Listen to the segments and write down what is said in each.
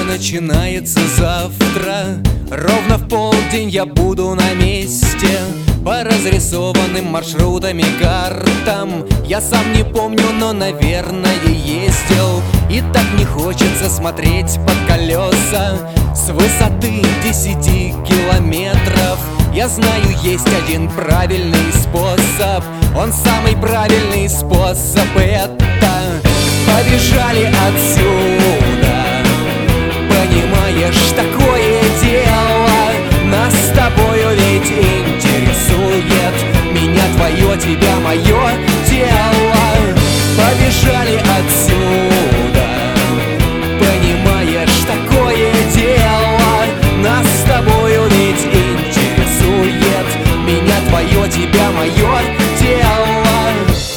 начинается завтра. Ровно в полдень я буду на месте. По разрисованным маршрутам и картам я сам не помню, но, наверное, ездил. И так не хочется смотреть под колеса с высоты 10 километров. Я знаю, есть один правильный способ. Он самый правильный способ. Это побежали отсюда. Понимаешь, такое дело. Нас с тобою ведь интересует. Меня твое, тебя мое дело. Побежали отсюда. Понимаешь, такое дело. Нас с тобою ведь интересует. Меня твое, тебя мое дело.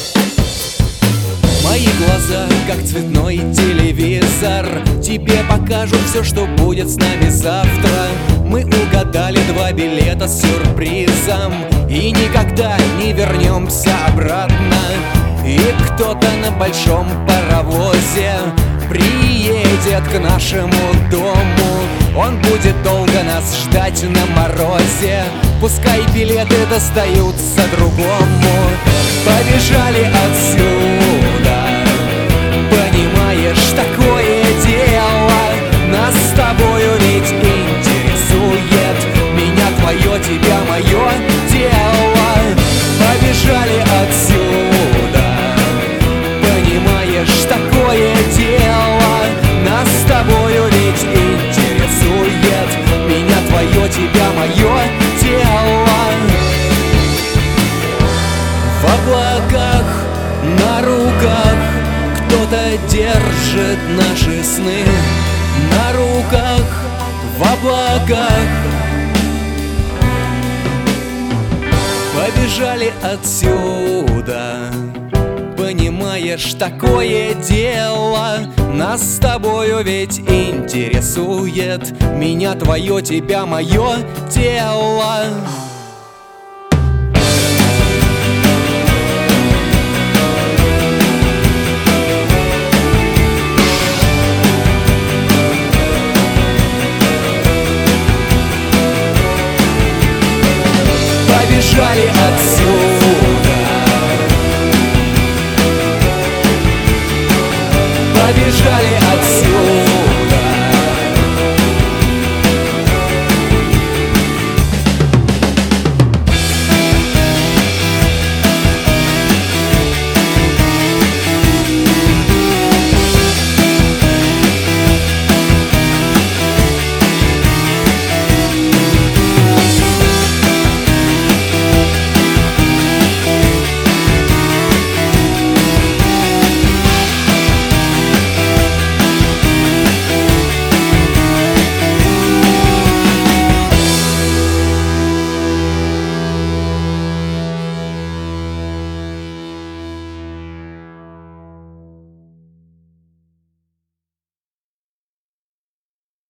Мои глаза, как цветной телевизор, тебе покажут все, что будет с нами завтра. Мы угадали 2 билета с сюрпризом и никогда не вернемся обратно. И кто-то на большом паровозе приедет к нашему дому. Он будет долго нас ждать на морозе. Пускай билеты достаются другому. Побежали отсюда. Понимаешь, такое дело. Нас с тобою ведь интересует. Меня твое, тебя мое дело. Побежали отсюда. Понимаешь, такое дело. Нас с тобою ведь интересует. Меня твое, тебя мое дело. В облаках, на руках кто-то держит наши сны. На руках, в облаках. Побежали отсюда. Понимаешь, такое дело. Нас с тобою ведь интересует. Меня твое, тебя мое дело. Побежали